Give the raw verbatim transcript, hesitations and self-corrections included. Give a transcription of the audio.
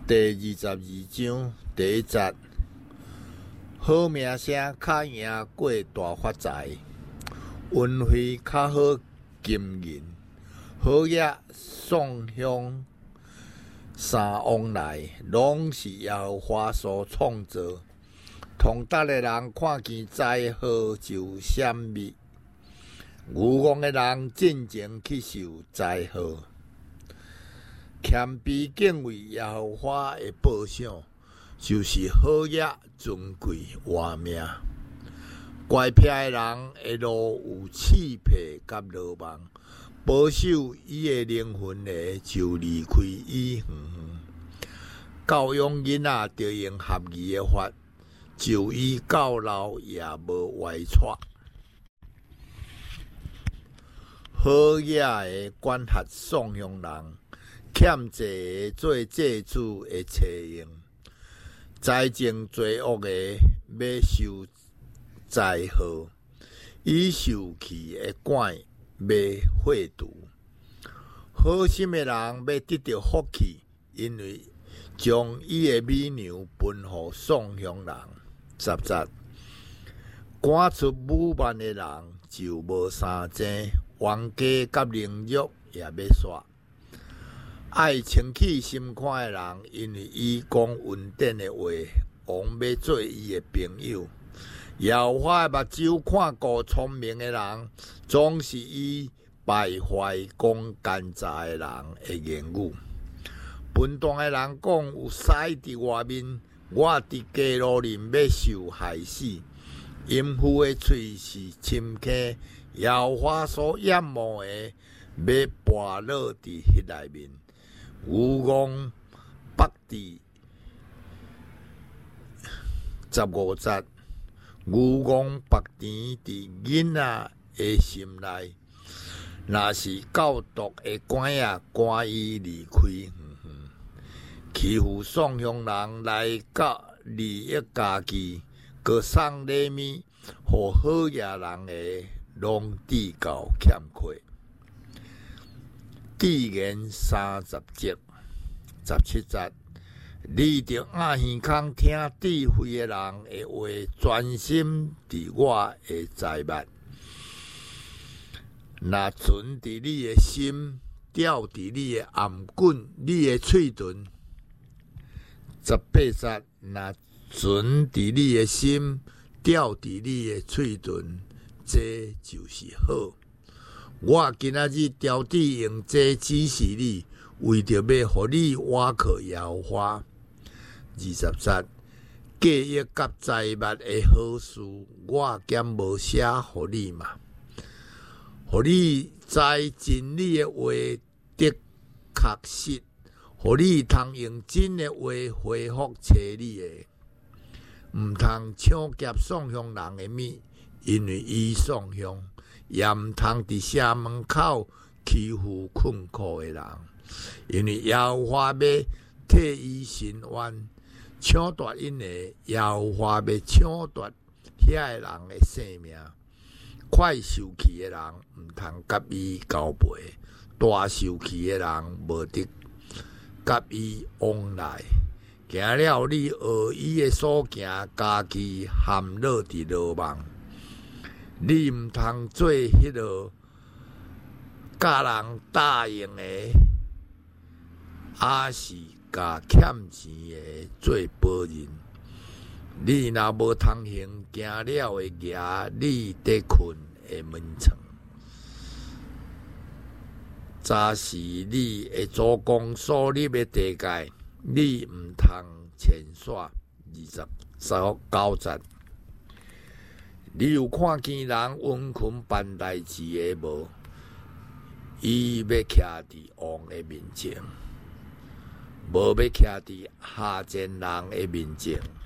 第二十二章第一节，好名声较赢过大发财，运费较好金银，好业送向三往来，拢是耶和华所创造。通达的人看见灾祸就闪避，愚妄的人进前去受灾祸。谦卑敬畏耶和华的报赏，就是好业尊贵活命。乖僻的人会路有刺皮甲罗网，保守伊的灵魂的就离开伊远远。教养囡仔着用合宜的法，就伊到老也无歪错。好业的管辖送向人，欠债做债主的车用，财政罪恶的要受灾祸，以受气的管要废除。好心的人要得到福气，因为将伊的美牛分予送向人。十节，赶出武万的人就无三钱，冤家甲凌辱也要煞。爱清气心宽的人，因为伊讲稳定的话，王要做伊的朋友。耶和华的目睭看顾聪明的人，总是伊败坏讲奸诈的人的言语。笨蛋的人讲有屎伫外面，我伫街路林要受害死。淫妇的喙是深坑，耶和华所厌恶的，要跋落伫迄内面。愚妄北地十五节，愚妄北田伫囡仔的心内，若是教毒的管仔赶伊离开远远，欺负送向人来甲利益家己，搁送礼物，互好业人的拢至高欠缺。箴言三十节，十七节，你着爱耳孔听智慧的人的话，专心伫我的财物。若存伫你的心，吊伫你的颔管，你的喙唇。十八节，若存伫你的心，吊伫你的喙唇，这就是好。我今仔日调制用这指示你，为着要互你倚靠耶和华。二十节，计业甲财物的好事，我兼无写互你嘛，互你知真理的话的确实，互你通用真的话回复找你的，毋通抢劫送向人的物，因为伊送向。也毋通伫城门口欺负困苦的人，因为耶和华要替伊伸冤，抢夺因的耶和华要抢夺遐个人的性命。快受气的人毋通甲伊交陪，大受气的人无得甲伊往来。行了你学伊的所行，家己陷落伫罗网。你毋通做迄落甲人答应的，也是甲欠钱的做保人。你若无通行，行了会举你得困的门床。早是你的祖公所立的地界，你毋通牵煞。二十九节。你有看见人温困办代志的无？伊要徛伫王的面前，无要徛伫下贱人的面前。